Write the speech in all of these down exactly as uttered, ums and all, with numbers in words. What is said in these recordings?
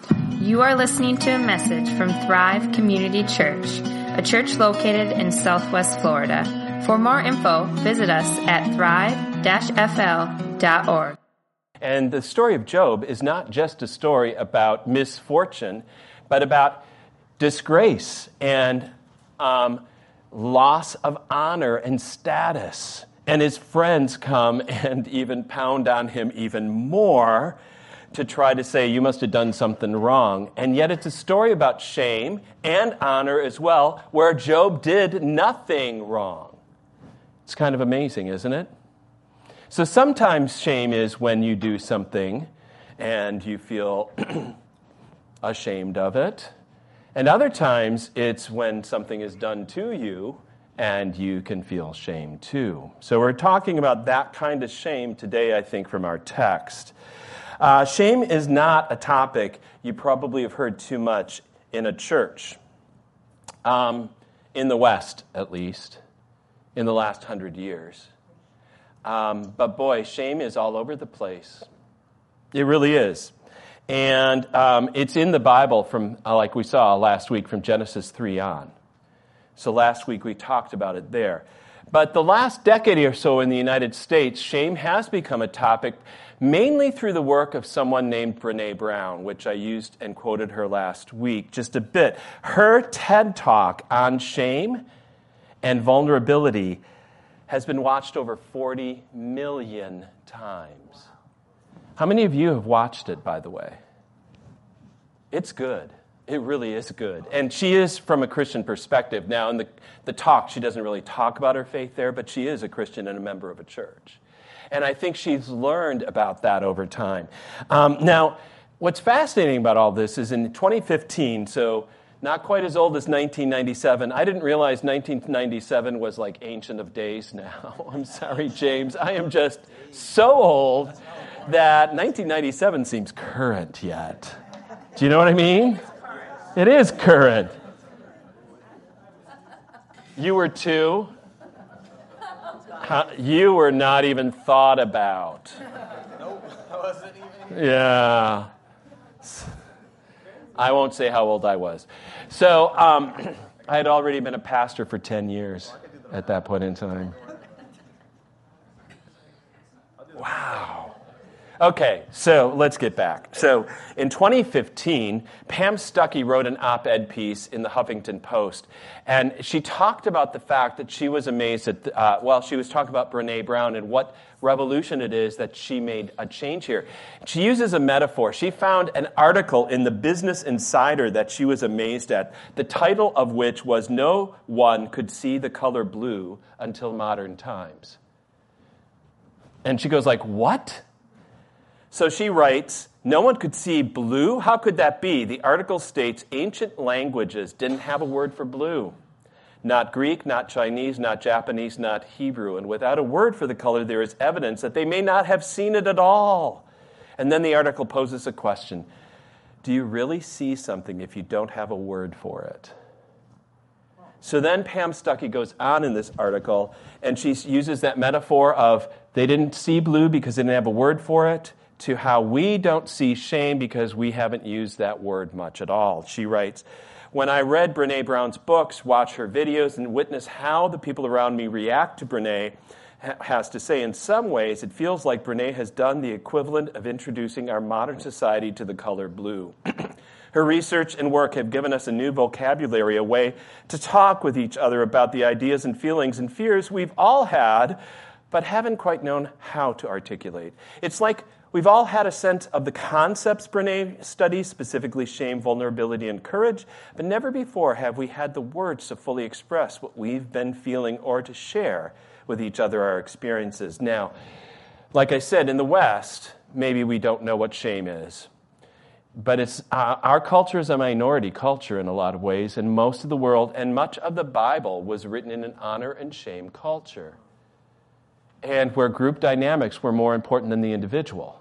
You are listening to a message from Thrive Community Church, a church located in Southwest Florida. For more info, visit us at thrive dash f l dot org. And the story of Job is not just a story about misfortune, but about disgrace and um, loss of honor and status. And his friends come and even pound on him even more to try to say, you must have done something wrong. And yet it's a story about shame and honor as well, where Job did nothing wrong. It's kind of amazing, isn't it? So sometimes shame is when you do something and you feel ashamed of it. And other times it's when something is done to you and you can feel shame too. So we're talking about that kind of shame today, I think, from our text. Uh, shame is not a topic you probably have heard too much in a church, um, in the West at least, in the last hundred years. Um, but boy, shame is all over the place. It really is. And um, it's in the Bible from, uh, like we saw last week, from Genesis three on. So last week we talked about it there. But the last decade or so in the United States, shame has become a topic mainly through the work of someone named Brené Brown, which I used and quoted her last week just a bit. Her TED Talk on shame and vulnerability has been watched over forty million times. How many of you have watched it, by the way? It's good. It really is good. And she is from a Christian perspective. Now, in the, the talk, she doesn't really talk about her faith there, but she is a Christian and a member of a church. And I think she's learned about that over time. Um, now, what's fascinating about all this is in twenty fifteen, so not quite as old as nineteen ninety-seven. I didn't realize nineteen ninety-seven was like Ancient of Days now. I'm sorry, James. I am just so old that nineteen ninety-seven seems current yet. Do you know what I mean? It is current. You were two. Huh? You were not even thought about. Nope, I wasn't even. Yeah. I won't say how old I was. So um, I had already been a pastor for ten years at that point in time. Wow. Okay, so let's get back. So in twenty fifteen, Pam Stuckey wrote an op-ed piece in the Huffington Post, and she talked about the fact that she was amazed at, uh, well, she was talking about Brené Brown and what revolution it is that she made a change here. She uses a metaphor. She found an article in the Business Insider that she was amazed at, the title of which was "No One Could See the Color Blue Until Modern Times." And she goes like, what? So she writes, no one could see blue? How could that be? The article states ancient languages didn't have a word for blue. Not Greek, not Chinese, not Japanese, not Hebrew. And without a word for the color, there is evidence that they may not have seen it at all. And then the article poses a question. Do you really see something if you don't have a word for it? So then Pam Stuckey goes on in this article, and she uses that metaphor of they didn't see blue because they didn't have a word for it, to how we don't see shame because we haven't used that word much at all. She writes, when I read Brené Brown's books, watch her videos, and witness how the people around me react to Brené has to say, in some ways, it feels like Brené has done the equivalent of introducing our modern society to the color blue. Her research and work have given us a new vocabulary, a way to talk with each other about the ideas and feelings and fears we've all had, but haven't quite known how to articulate. It's like we've all had a sense of the concepts Brené studies, specifically shame, vulnerability, and courage, but never before have we had the words to fully express what we've been feeling or to share with each other our experiences. Now, like I said, in the West, maybe we don't know what shame is. But it's uh, our culture is a minority culture in a lot of ways, and most of the world and much of the Bible was written in an honor and shame culture, and where group dynamics were more important than the individual.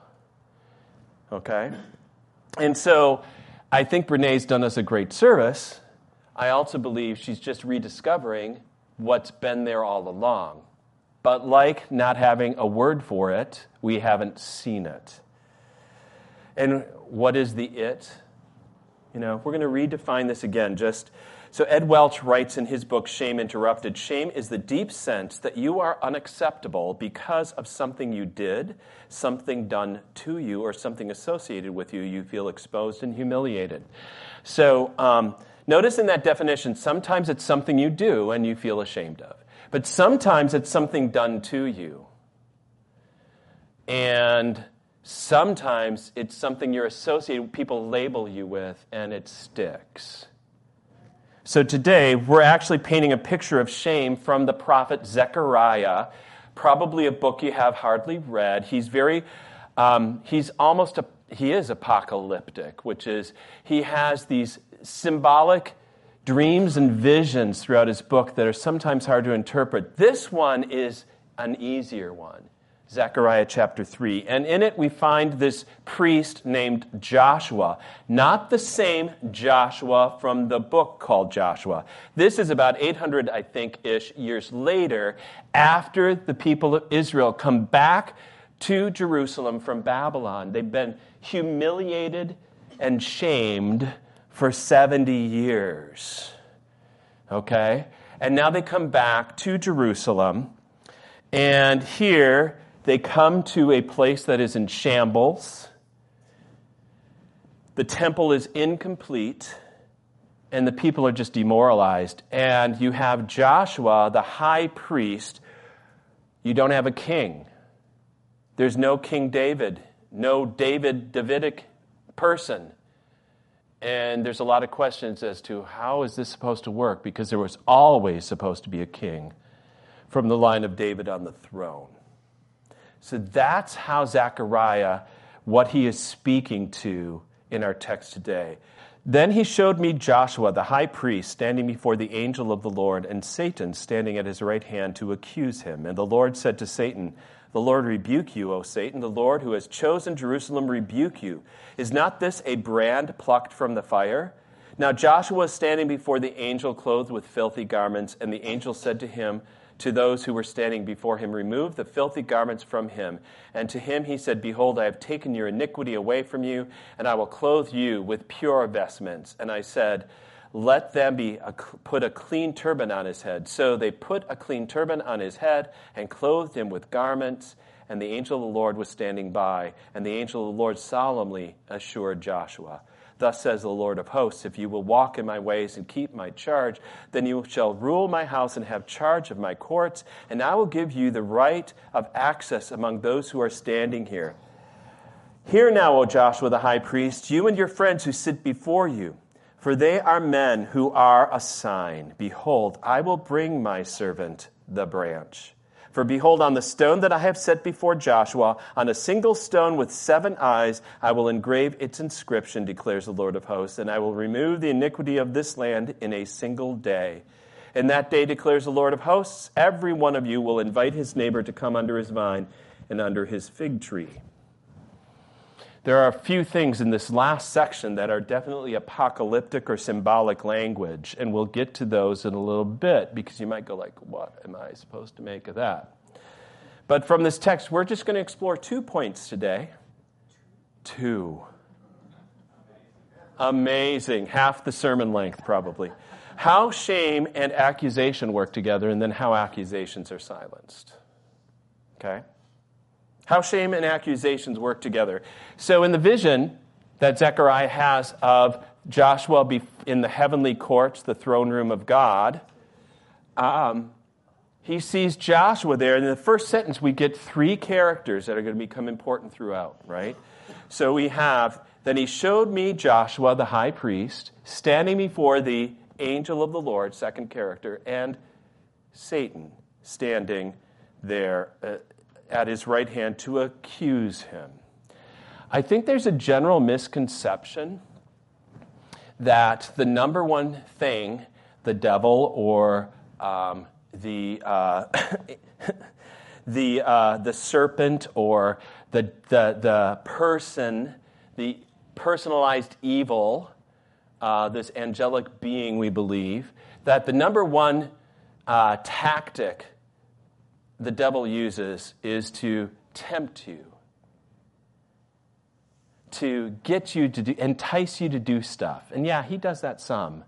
Okay? And so I think Brené's done us a great service. I also believe she's just rediscovering what's been there all along. But like not having a word for it, we haven't seen it. And what is the it? You know, we're going to redefine this again. Just so Ed Welch writes in his book, Shame Interrupted, shame is the deep sense that you are unacceptable because of something you did, something done to you, or something associated with you. You feel exposed and humiliated. So um, notice in that definition, sometimes it's something you do and you feel ashamed of. But sometimes it's something done to you. And sometimes it's something you're associated, people label you with, and it sticks. So today, we're actually painting a picture of shame from the prophet Zechariah, probably a book you have hardly read. He's very, um, he's almost, a, he is apocalyptic, which is he has these symbolic dreams and visions throughout his book that are sometimes hard to interpret. This one is an easier one. Zechariah chapter three. And in it we find this priest named Joshua. Not the same Joshua from the book called Joshua. This is about eight hundred, I think-ish years later, after the people of Israel come back to Jerusalem from Babylon. They've been humiliated and shamed for seventy years. Okay? And now they come back to Jerusalem. And here they come to a place that is in shambles. The temple is incomplete, and the people are just demoralized. And you have Joshua, the high priest. You don't have a king. There's no King David, no David, Davidic person. And there's a lot of questions as to how is this supposed to work, because there was always supposed to be a king from the line of David on the throne. So that's how Zechariah, what he is speaking to in our text today. Then he showed me Joshua, the high priest, standing before the angel of the Lord, and Satan standing at his right hand to accuse him. And the Lord said to Satan, "The Lord rebuke you, O Satan. The Lord who has chosen Jerusalem rebuke you. Is not this a brand plucked from the fire?" Now Joshua was standing before the angel clothed with filthy garments, and the angel said to him, to those who were standing before him, "Remove the filthy garments from him." And to him he said, "Behold, I have taken your iniquity away from you, and I will clothe you with pure vestments." And I said, "Let them be a, put a clean turban on his head." So they put a clean turban on his head and clothed him with garments. And the angel of the Lord was standing by. And the angel of the Lord solemnly assured Joshua, "Thus says the Lord of hosts, if you will walk in my ways and keep my charge, then you shall rule my house and have charge of my courts, and I will give you the right of access among those who are standing here. Hear now, O Joshua the high priest, you and your friends who sit before you, for they are men who are a sign. Behold, I will bring my servant, the branch. For behold, on the stone that I have set before Joshua, on a single stone with seven eyes, I will engrave its inscription, declares the Lord of hosts, and I will remove the iniquity of this land in a single day. In that day, declares the Lord of hosts, every one of you will invite his neighbor to come under his vine and under his fig tree." There are a few things in this last section that are definitely apocalyptic or symbolic language, and we'll get to those in a little bit, because you might go like, what am I supposed to make of that? But from this text, we're just going to explore two points today. Two. Amazing. Half the sermon length, probably. How shame and accusation work together, and then how accusations are silenced. Okay? How shame and accusations work together. So in the vision that Zechariah has of Joshua in the heavenly courts, the throne room of God, um, he sees Joshua there. And in the first sentence, we get three characters that are going to become important throughout, right? So we have, then he showed me Joshua, the high priest, standing before the angel of the Lord, second character, and Satan standing there uh, at his right hand to accuse him. I think there's a general misconception that the number one thing the devil or um, the uh, the uh, the serpent or the, the the person, the personalized evil, uh, this angelic being, we believe, that the number one uh, tactic the devil uses is to tempt you. to get you to do, entice you to do stuff. And yeah, he does that some.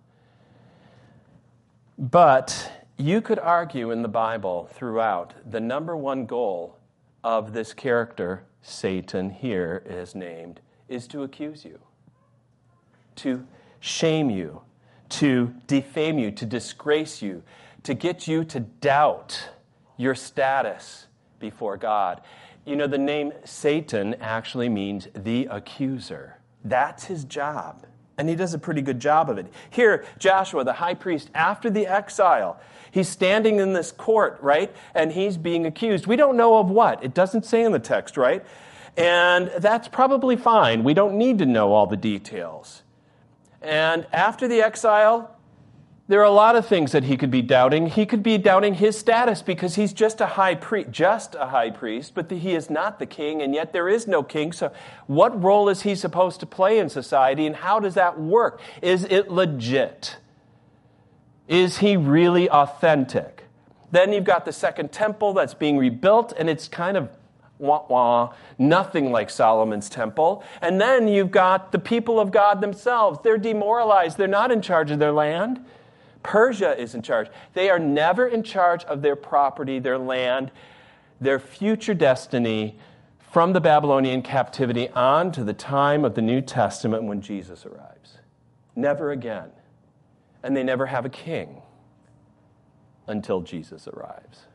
But you could argue in the Bible throughout, the number one goal of this character, Satan here is named, is to accuse you, to shame you, to defame you, to disgrace you, to get you to doubt your status before God. You know, the name Satan actually means the accuser. That's his job. And he does a pretty good job of it. Here, Joshua, the high priest, after the exile, he's standing in this court, right? And he's being accused. We don't know of what. It doesn't say in the text, right? And that's probably fine. We don't need to know all the details. And after the exile, there are a lot of things that he could be doubting. He could be doubting his status because he's just a high priest, just a high priest, but he is not the king, and yet there is no king. So what role is he supposed to play in society, and how does that work? Is it legit? Is he really authentic? Then you've got the second temple that's being rebuilt, and it's kind of wah wah, nothing like Solomon's temple. And then you've got the people of God themselves. They're demoralized. They're not in charge of their land. Persia is in charge. They are never in charge of their property, their land, their future destiny from the Babylonian captivity on to the time of the New Testament when Jesus arrives. Never again. And they never have a king until Jesus arrives.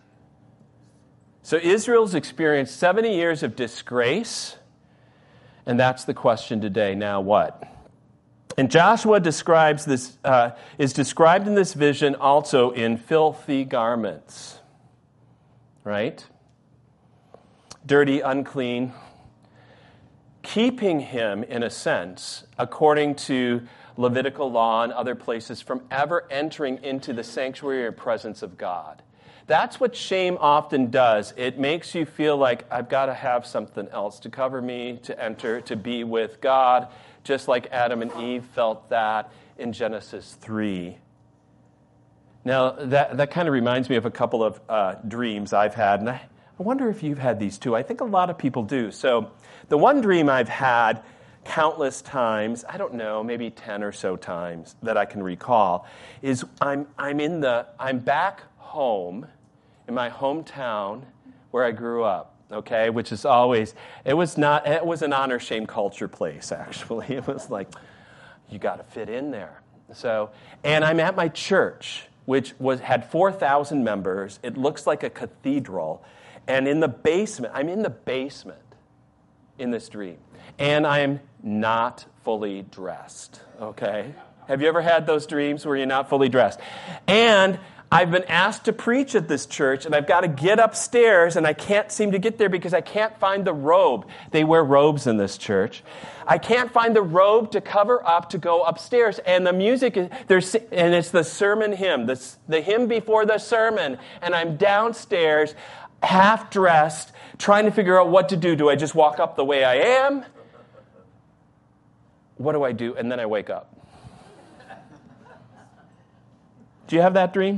So Israel's experienced seventy years of disgrace, and that's the question today. Now what? And Joshua describes this, uh, is described in this vision also in filthy garments, right? Dirty, unclean, keeping him, in a sense, according to Levitical law and other places, from ever entering into the sanctuary or presence of God. That's what shame often does. It makes you feel like I've got to have something else to cover me, to enter, to be with God, just like Adam and Eve felt that in Genesis three. Now, that, that kind of reminds me of a couple of uh, dreams I've had, and I, I wonder if you've had these too. I think a lot of people do. So the one dream I've had countless times, I don't know, maybe ten or so times that I can recall, is I'm I'm in the I'm back home in my hometown where I grew up. Okay, which is always, it was not, it was an honor shame culture place, actually. It was like, you got to fit in there. So, and I'm at my church, which was had four thousand members. It looks like a cathedral. And in the basement, I'm in the basement in this dream. And I'm not fully dressed, okay? Have you ever had those dreams where you're not fully dressed? And I've been asked to preach at this church, and I've got to get upstairs, and I can't seem to get there because I can't find the robe. They wear robes in this church. I can't find the robe to cover up to go upstairs, and the music is there's and it's the sermon hymn, the, the hymn before the sermon, and I'm downstairs, half dressed, trying to figure out what to do. Do I just walk up the way I am? What do I do? And then I wake up. Do you have that dream?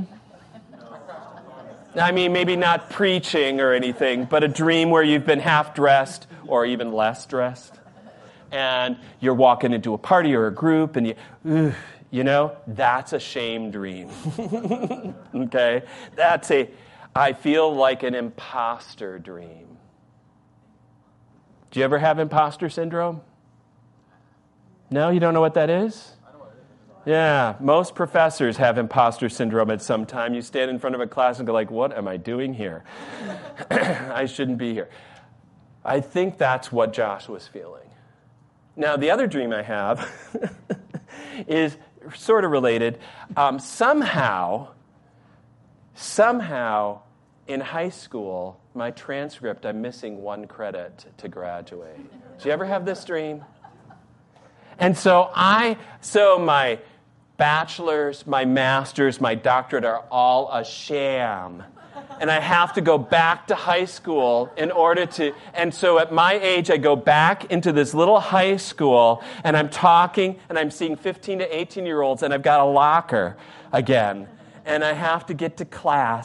I mean, maybe not preaching or anything, but a dream where you've been half dressed or even less dressed. And you're walking into a party or a group and you, ugh, you know, that's a shame dream. Okay? That's a, I feel like an imposter dream. Do you ever have imposter syndrome? No, you don't know what that is? Yeah, most professors have imposter syndrome at some time. You stand in front of a class and go like, what am I doing here? I shouldn't be here. I think that's what Josh was feeling. Now, the other dream I have is sort of related. Um, somehow, somehow in high school, my transcript, I'm missing one credit to graduate. Do you ever have this dream? And so I, so my bachelor's, my master's, my doctorate are all a sham. And I have to go back to high school in order to, and so at my age, I go back into this little high school, and I'm talking, and I'm seeing fifteen to eighteen-year-olds, and I've got a locker again. And I have to get to class,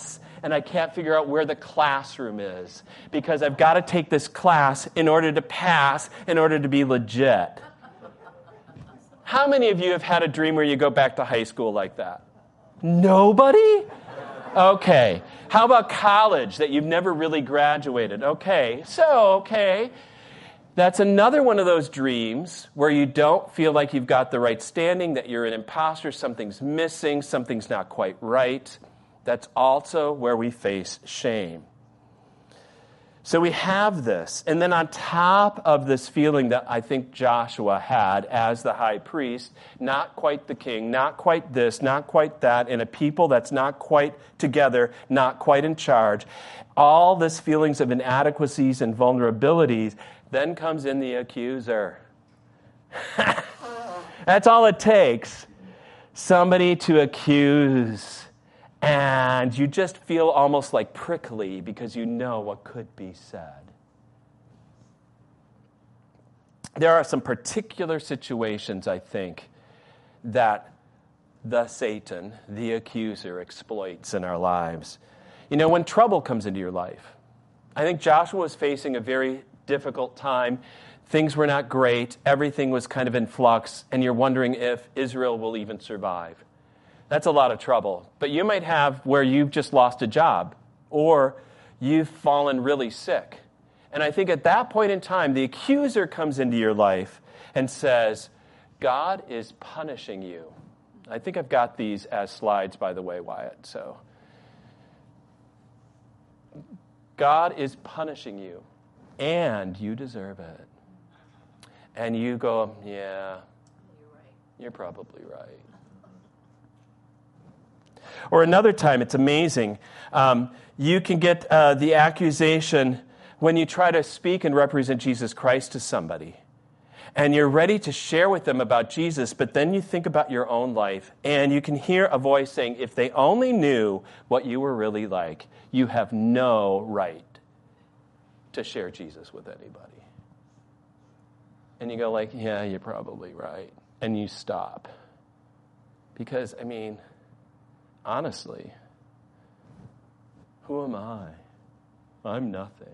and I can't figure out where the classroom is because I've got to take this class in order to pass, in order to be legit. How many of you have had a dream where you go back to high school like that? Nobody? Okay. How about college, that you've never really graduated? Okay. So, okay. That's another one of those dreams where you don't feel like you've got the right standing, that you're an imposter, something's missing, something's not quite right. That's also where we face shame. So we have this. And then on top of this feeling that I think Joshua had as the high priest, not quite the king, not quite this, not quite that, in a people that's not quite together, not quite in charge, all this feelings of inadequacies and vulnerabilities, then comes in the accuser. That's all it takes. Somebody to accuse. And you just feel almost like prickly because you know what could be said. There are some particular situations, I think, that the Satan, the accuser, exploits in our lives. You know, when trouble comes into your life, I think Joshua was facing a very difficult time. Things were not great. Everything was kind of in flux, and you're wondering if Israel will even survive. That's a lot of trouble. But you might have where you've just lost a job or you've fallen really sick. And I think at that point in time, the accuser comes into your life and says, God is punishing you. I think I've got these as slides, by the way, Wyatt. So, God is punishing you, and you deserve it. And you go, yeah, you're probably right. Or another time, it's amazing. Um, you can get uh, the accusation when you try to speak and represent Jesus Christ to somebody. And you're ready to share with them about Jesus, but then you think about your own life, and you can hear a voice saying, if they only knew what you were really like, you have no right to share Jesus with anybody. And you go like, yeah, you're probably right. And you stop. Because, I mean, honestly, who am I? I'm nothing.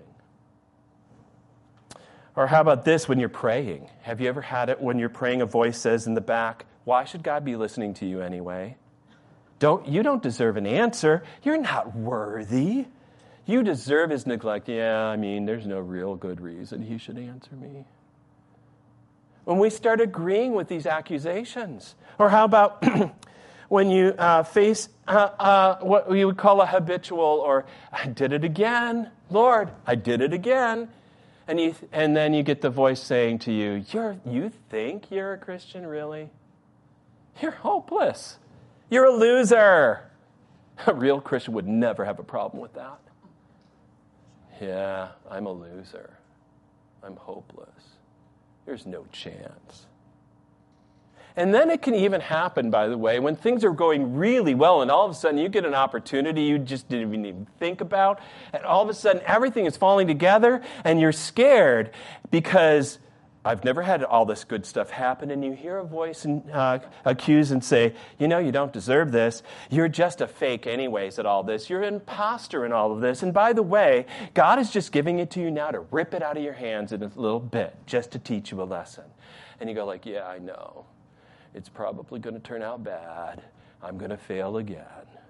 Or how about this when you're praying? Have you ever had it when you're praying, a voice says in the back, why should God be listening to you anyway? Don't you don't deserve an answer. You're not worthy. You deserve his neglect. Yeah, I mean, there's no real good reason he should answer me. When we start agreeing with these accusations. Or how about when you uh, face uh, uh, what we would call a habitual, or I did it again, Lord, I did it again. And you, and then you get the voice saying to you, "You're, you think you're a Christian, really? You're hopeless. You're a loser." A real Christian would never have a problem with that. Yeah, I'm a loser. I'm hopeless. There's no chance. And then it can even happen, by the way, when things are going really well and all of a sudden you get an opportunity you just didn't even think about, and all of a sudden everything is falling together and you're scared because I've never had all this good stuff happen, and you hear a voice and, uh, accuse and say, you know, you don't deserve this. You're just a fake anyways at all this. You're an imposter in all of this. And by the way, God is just giving it to you now to rip it out of your hands in a little bit just to teach you a lesson. And you go like, yeah, I know. It's probably going to turn out bad. I'm going to fail again.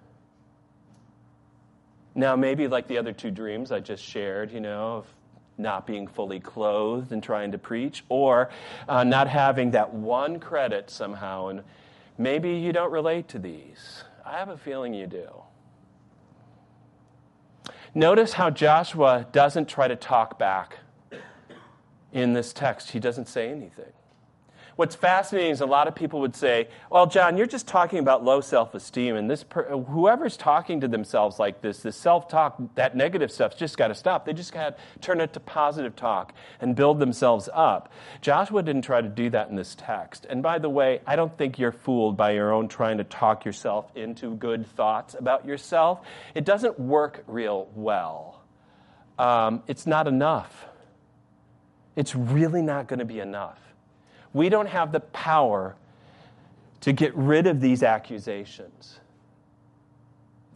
Now, maybe like the other two dreams I just shared, you know, of not being fully clothed and trying to preach, or uh, not having that one credit somehow. And maybe you don't relate to these. I have a feeling you do. Notice how Joshua doesn't try to talk back in this text. He doesn't say anything. What's fascinating is a lot of people would say, well, John, you're just talking about low self-esteem, and this per- whoever's talking to themselves like this, this self-talk, that negative stuff's just got to stop. They just got to turn it to positive talk and build themselves up. Joshua didn't try to do that in this text. And by the way, I don't think you're fooled by your own trying to talk yourself into good thoughts about yourself. It doesn't work real well. Um, it's not enough. It's really not going to be enough. We don't have the power to get rid of these accusations.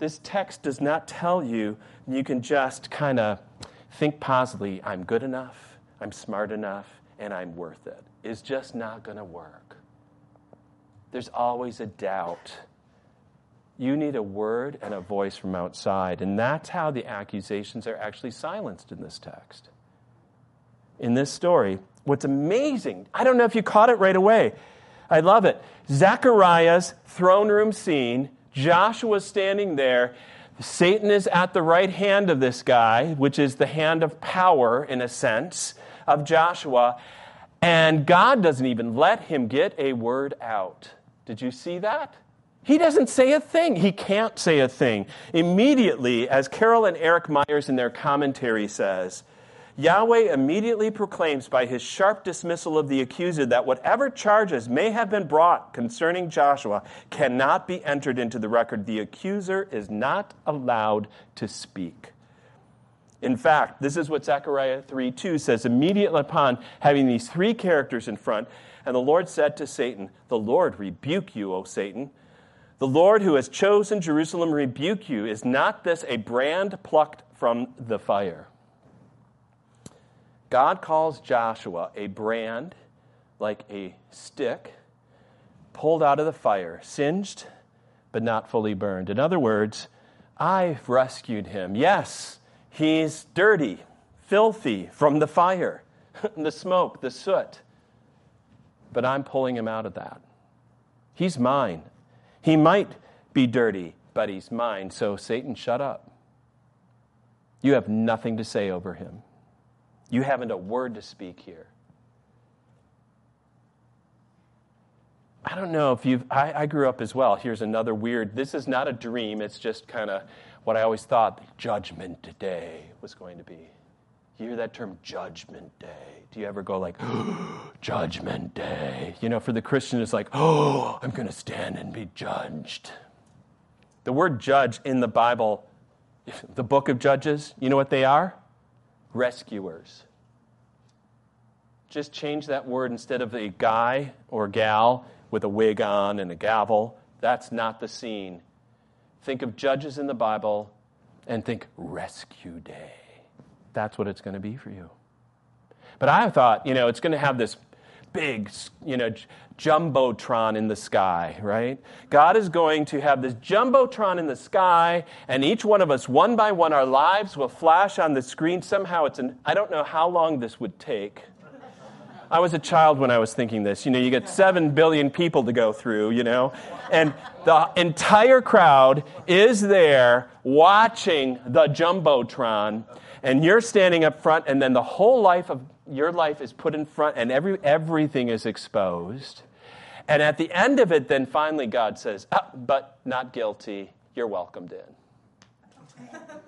This text does not tell you you can just kind of think positively, I'm good enough, I'm smart enough, and I'm worth it. It's just not going to work. There's always a doubt. You need a word and a voice from outside. And that's how the accusations are actually silenced in this text. In this story, what's amazing, I don't know if you caught it right away. I love it. Zechariah's throne room scene, Joshua's standing there. Satan is at the right hand of this guy, which is the hand of power, in a sense, of Joshua. And God doesn't even let him get a word out. Did you see that? He doesn't say a thing. He can't say a thing. Immediately, as Carol and Eric Myers in their commentary says, Yahweh immediately proclaims by his sharp dismissal of the accuser that whatever charges may have been brought concerning Joshua cannot be entered into the record. The accuser is not allowed to speak. In fact, this is what Zechariah three two says. Immediately upon having these three characters in front, and the Lord said to Satan, "The Lord rebuke you, O Satan. The Lord who has chosen Jerusalem rebuke you. Is not this a brand plucked from the fire?" God calls Joshua a brand, like a stick, pulled out of the fire, singed, but not fully burned. In other words, I've rescued him. Yes, he's dirty, filthy from the fire, the smoke, the soot. But I'm pulling him out of that. He's mine. He might be dirty, but he's mine. So Satan, shut up. You have nothing to say over him. You haven't a word to speak here. I don't know if you've, I, I grew up as well. Here's another weird, this is not a dream. It's just kind of what I always thought Judgment Day was going to be. You hear that term, Judgment Day. Do you ever go like, oh, Judgment Day? You know, for the Christian, it's like, oh, I'm going to stand and be judged. The word judge in the Bible, the book of Judges, you know what they are? Rescuers. Just change that word. Instead of a guy or gal with a wig on and a gavel. That's not the scene. Think of judges in the Bible and think Rescue Day. That's what it's going to be for you. But I thought, you know, it's going to have this big, you know, jumbotron in the sky, right? God is going to have this jumbotron in the sky, and each one of us, one by one, our lives will flash on the screen. Somehow it's an, I don't know how long this would take. I was a child when I was thinking this. You know, you get seven billion people to go through, you know, and the entire crowd is there watching the jumbotron, and you're standing up front, and then the whole life of your life is put in front, and every everything is exposed. And at the end of it, then finally God says, ah, but not guilty. You're welcomed in.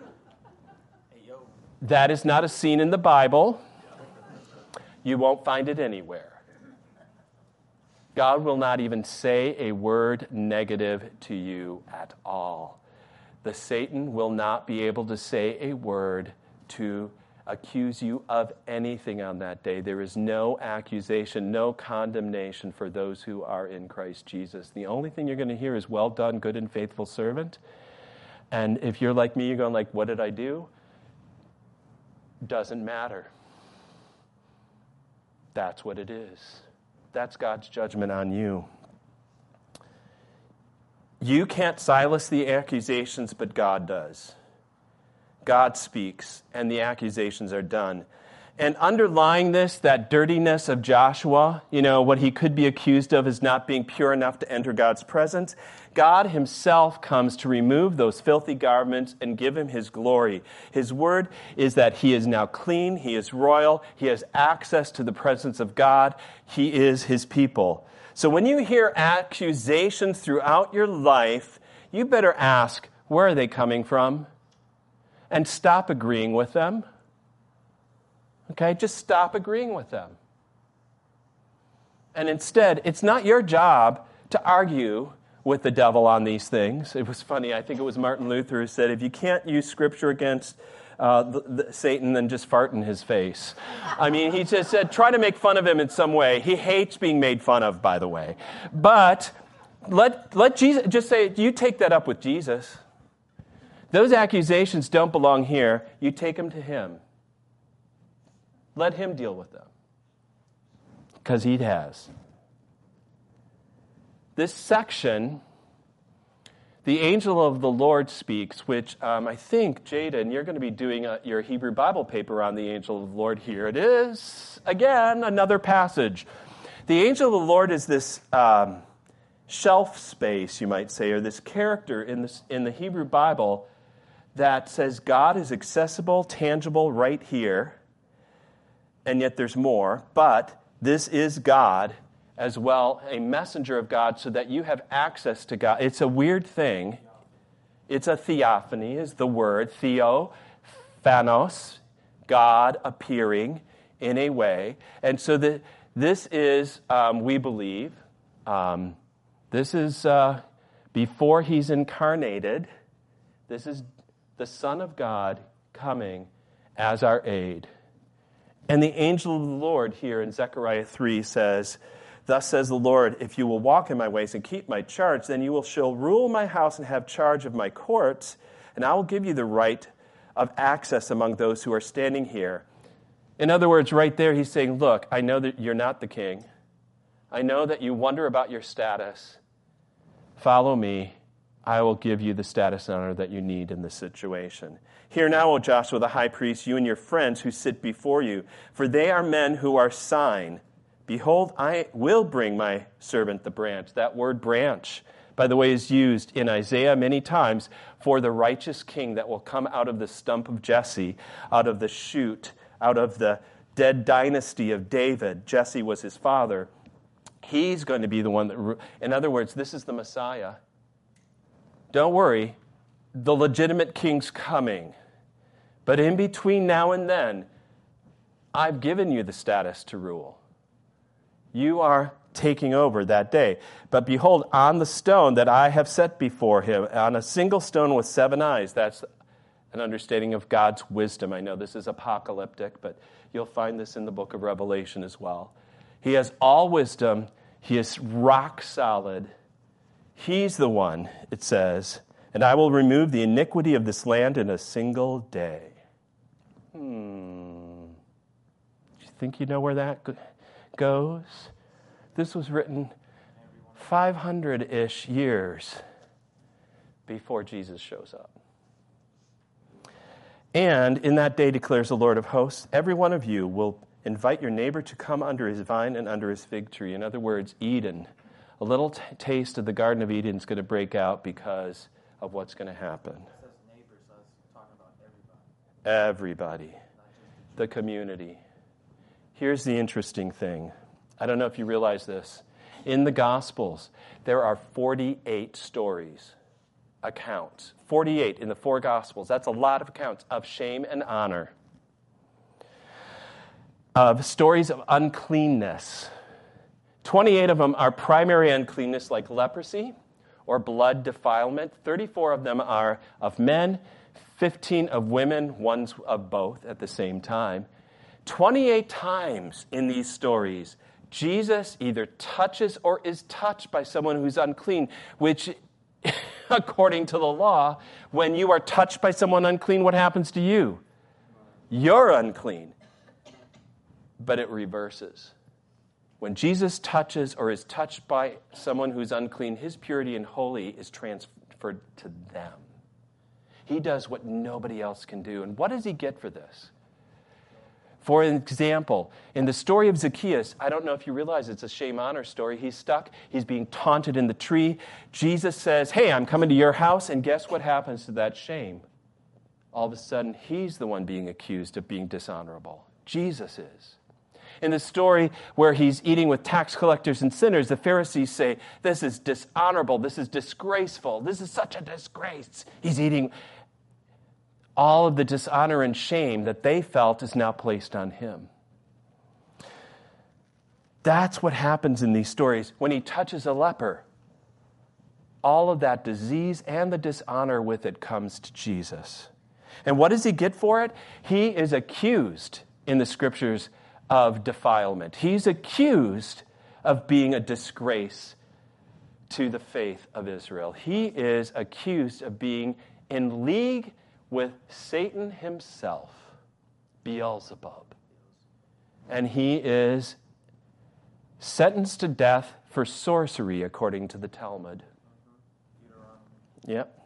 That is not a scene in the Bible. You won't find it anywhere. God will not even say a word negative to you at all. The Satan will not be able to say a word to accuse you of anything on that day. There is no accusation, no condemnation for those who are in Christ Jesus. The only thing you're going to hear is, well done, good and faithful servant. And if you're like me, you're going like, what did I do? Doesn't matter. That's what it is. That's God's judgment on you. You can't silence the accusations, but God does. God speaks, and the accusations are done. And underlying this, that dirtiness of Joshua, you know, what he could be accused of is not being pure enough to enter God's presence. God himself comes to remove those filthy garments and give him his glory. His word is that he is now clean, he is royal, he has access to the presence of God, he is his people. So when you hear accusations throughout your life, you better ask, where are they coming from? And stop agreeing with them. Okay, just stop agreeing with them. And instead, it's not your job to argue with the devil on these things. It was funny, I think it was Martin Luther who said, if you can't use Scripture against uh, the, the, Satan, then just fart in his face. I mean, he just said, try to make fun of him in some way. He hates being made fun of, by the way. But let, let Jesus, just say, you take that up with Jesus. Those accusations don't belong here. You take them to him. Let him deal with them. Because he has. This section, the angel of the Lord speaks, which um, I think, Jaden, you're going to be doing a, your Hebrew Bible paper on the angel of the Lord. Here it is. Again, another passage. The angel of the Lord is this um, shelf space, you might say, or this character in, this, in the Hebrew Bible that says God is accessible, tangible right here, and yet there's more, but this is God as well, a messenger of God, so that you have access to God. It's a weird thing. It's a theophany is the word. Theo, phanos, God appearing in a way. And so the, this is, um, we believe, um, this is uh, before he's incarnated. This is the Son of God coming as our aid. And the angel of the Lord here in Zechariah three says, thus says the Lord, if you will walk in my ways and keep my charge, then you will shall rule my house and have charge of my courts, and I will give you the right of access among those who are standing here. In other words, right there, he's saying, look, I know that you're not the king. I know that you wonder about your status. Follow me. I will give you the status and honor that you need in this situation. Hear now, O Joshua the high priest, you and your friends who sit before you, for they are men who are sign. Behold, I will bring my servant the branch. That word branch, by the way, is used in Isaiah many times for the righteous king that will come out of the stump of Jesse, out of the shoot, out of the dead dynasty of David. Jesse was his father. He's going to be the one that, in other words, this is the Messiah. Don't worry, the legitimate king's coming. But in between now and then, I've given you the status to rule. You are taking over that day. But behold, on the stone that I have set before him, on a single stone with seven eyes, that's an understanding of God's wisdom. I know this is apocalyptic, but you'll find this in the book of Revelation as well. He has all wisdom. He is rock solid. He's the one, it says, and I will remove the iniquity of this land in a single day. Hmm. Do you think you know where that goes? This was written five hundred-ish years before Jesus shows up. And in that day, declares the Lord of hosts, every one of you will invite your neighbor to come under his vine and under his fig tree. In other words, Eden. A little t- taste of the Garden of Eden is going to break out because of what's going to happen. It says neighbors, so it's talking about everybody. Everybody. The community. Here's the interesting thing. I don't know if you realize this. In the Gospels, there are forty-eight stories, accounts. forty-eight in the four Gospels. That's a lot of accounts of shame and honor. Of stories of uncleanness. twenty-eight of them are primary uncleanness like leprosy or blood defilement. thirty-four of them are of men, fifteen of women, one's of both at the same time. twenty-eight times in these stories, Jesus either touches or is touched by someone who's unclean, which, according to the law, when you are touched by someone unclean, what happens to you? You're unclean. But it reverses. When Jesus touches or is touched by someone who's unclean, his purity and holy is transferred to them. He does what nobody else can do. And what does he get for this? For example, in the story of Zacchaeus, I don't know if you realize it's a shame-honor story. He's stuck. He's being taunted in the tree. Jesus says, hey, I'm coming to your house. And guess what happens to that shame? All of a sudden, he's the one being accused of being dishonorable. Jesus is. In the story where he's eating with tax collectors and sinners, the Pharisees say, this is dishonorable, this is disgraceful, this is such a disgrace. He's eating. All of the dishonor and shame that they felt is now placed on him. That's what happens in these stories. When he touches a leper, all of that disease and the dishonor with it comes to Jesus. And what does he get for it? He is accused in the scriptures of defilement. He's accused of being a disgrace to the faith of Israel. He is accused of being in league with Satan himself, Beelzebub. And he is sentenced to death for sorcery, according to the Talmud. Yep.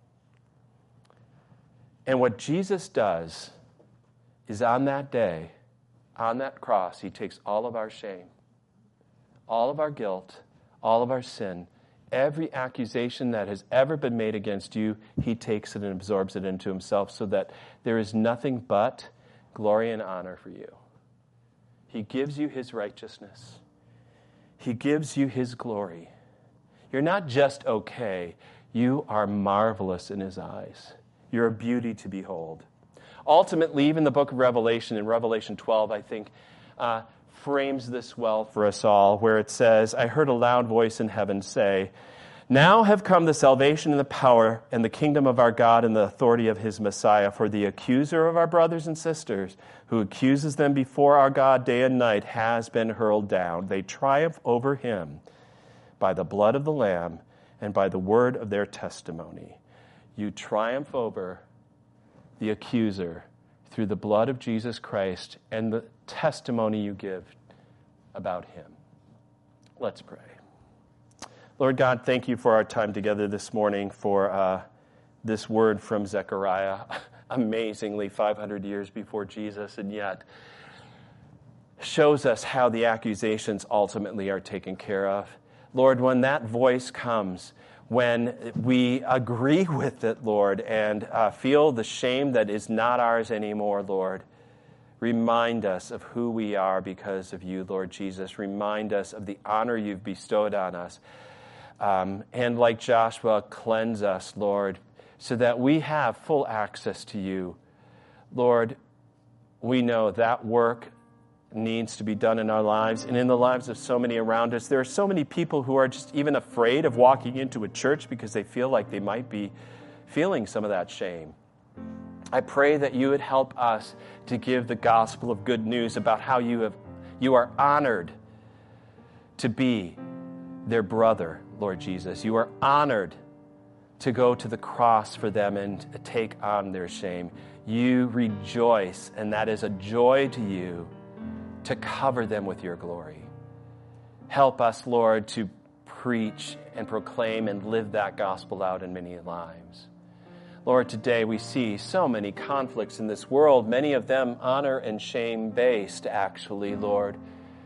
And what Jesus does is on that day, on that cross, he takes all of our shame, all of our guilt, all of our sin, every accusation that has ever been made against you, he takes it and absorbs it into himself so that there is nothing but glory and honor for you. He gives you his righteousness. He gives you his glory. You're not just okay. You are marvelous in his eyes. You're a beauty to behold. Ultimately, even the book of Revelation, in Revelation twelve, I think, uh, frames this well for us all, where it says, I heard a loud voice in heaven say, now have come the salvation and the power and the kingdom of our God and the authority of his Messiah. For the accuser of our brothers and sisters, who accuses them before our God day and night, has been hurled down. They triumph over him by the blood of the Lamb and by the word of their testimony. You triumph over the accuser through the blood of Jesus Christ and the testimony you give about him. Let's pray. Lord God, thank you for our time together this morning, for uh, this word from Zechariah, amazingly five hundred years before Jesus, and yet shows us how the accusations ultimately are taken care of. Lord, when that voice comes, when we agree with it, Lord, and uh, feel the shame that is not ours anymore, Lord, remind us of who we are because of you, Lord Jesus. Remind us of the honor you've bestowed on us. Um, and like Joshua, cleanse us, Lord, so that we have full access to you. Lord, we know that work needs to be done in our lives and in the lives of so many around us. There are so many people who are just even afraid of walking into a church because they feel like they might be feeling some of that shame. I pray that you would help us to give the gospel of good news about how you have you are honored to be their brother, Lord Jesus. You are honored to go to the cross for them and take on their shame. You rejoice, and that is a joy to you, to cover them with your glory. Help us, Lord, to preach and proclaim and live that gospel out in many lives. Lord, today we see so many conflicts in this world, many of them honor and shame-based, actually, Lord.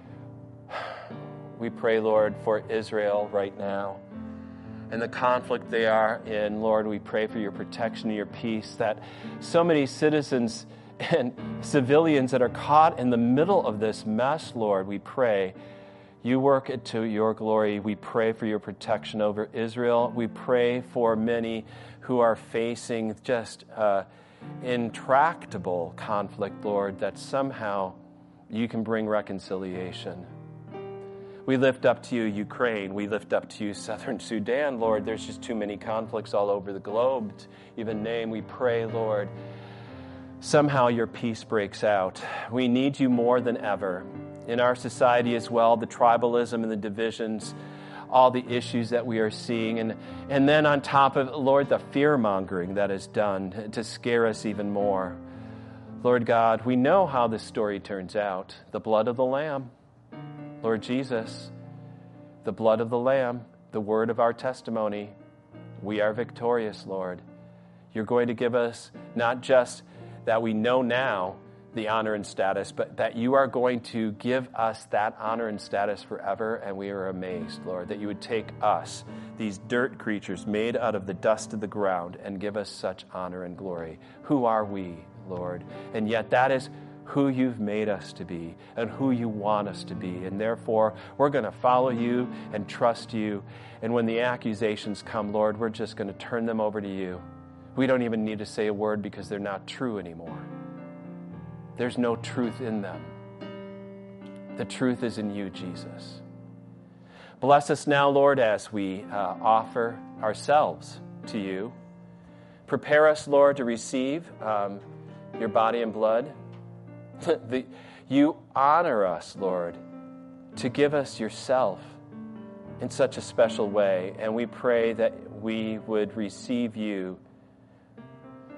We pray, Lord, for Israel right now and the conflict they are in. Lord, we pray for your protection and your peace, that so many citizens and civilians that are caught in the middle of this mess, Lord, we pray you work it to your glory. We pray for your protection over Israel. We pray for many who are facing just uh, intractable conflict, Lord, that somehow you can bring reconciliation. We lift up to you Ukraine. We lift up to you Southern Sudan, Lord. There's just too many conflicts all over the globe to even name. We pray, Lord, somehow your peace breaks out. We need you more than ever. In our society as well, the tribalism and the divisions, all the issues that we are seeing. And, and then on top of it, Lord, the fear-mongering that is done to scare us even more. Lord God, we know how this story turns out. The blood of the Lamb. Lord Jesus, the blood of the Lamb, the word of our testimony, we are victorious, Lord. You're going to give us not just that we know now the honor and status, but that you are going to give us that honor and status forever, and we are amazed, Lord, that you would take us, these dirt creatures made out of the dust of the ground, and give us such honor and glory. Who are we, Lord? And yet that is who you've made us to be and who you want us to be. And therefore, we're going to follow you and trust you. And when the accusations come, Lord, we're just going to turn them over to you. We don't even need to say a word because they're not true anymore. There's no truth in them. The truth is in you, Jesus. Bless us now, Lord, as we uh, offer ourselves to you. Prepare us, Lord, to receive um, your body and blood. the, you honor us, Lord, to give us yourself in such a special way. And we pray that we would receive you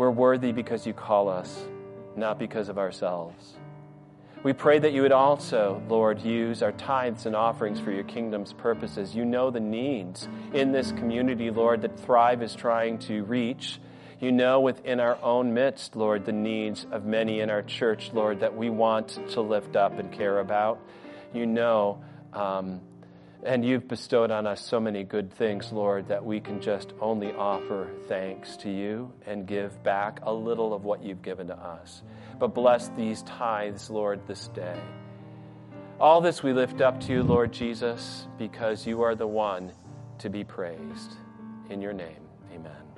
We're worthy because you call us, not because of ourselves. We pray that you would also, Lord, use our tithes and offerings for your kingdom's purposes. You know the needs in this community, Lord, that Thrive is trying to reach. You know within our own midst, Lord, the needs of many in our church, Lord, that we want to lift up and care about. You know, um, and you've bestowed on us so many good things, Lord, that we can just only offer thanks to you and give back a little of what you've given to us. But bless these tithes, Lord, this day. All this we lift up to you, Lord Jesus, because you are the one to be praised. In your name, amen.